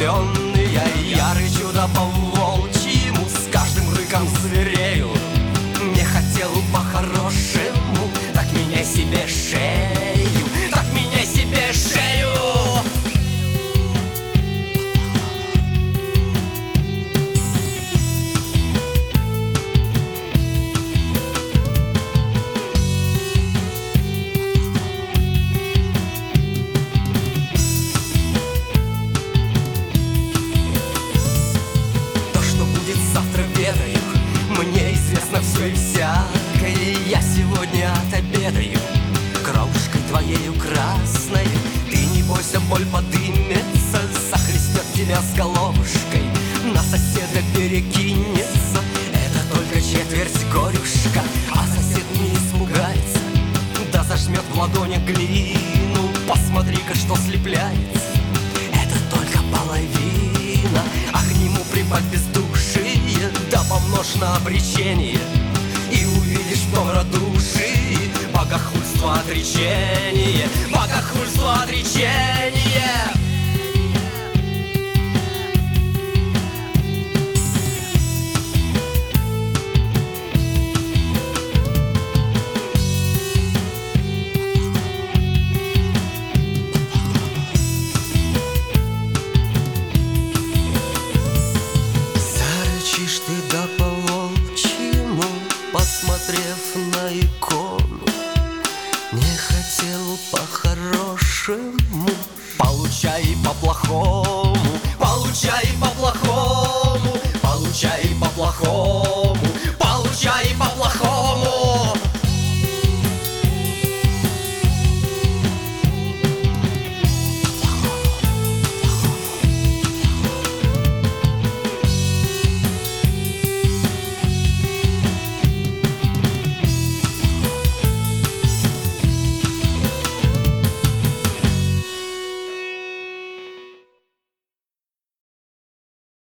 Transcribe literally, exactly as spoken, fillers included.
влюбленные. Я рычу да по-волчьему, с каждым рыком зверею. Не хотел по-хорошему, так меняй себе шею, так меняй себе шею. Завтра ведаю, мне известно все и всякое. Я сегодня отобедаю кровушкой твоею красной. Ты не бойся, боль подымется, захлестнет тебя с головушкой, на соседа перекинется. Это только четверть горюшка, а сосед не испугается, да зажмет в ладони глину. Посмотри-ка, что слепляется. Это только половина, а к нему прибавь бездушие, да помножь на обречение, и увидишь в том радушии богохульство, отречение, богохульство, отречение. Зарычишь ты да по-волчьему, посмотрев на икону. Не хотел по-хорошему, получай по-плохому.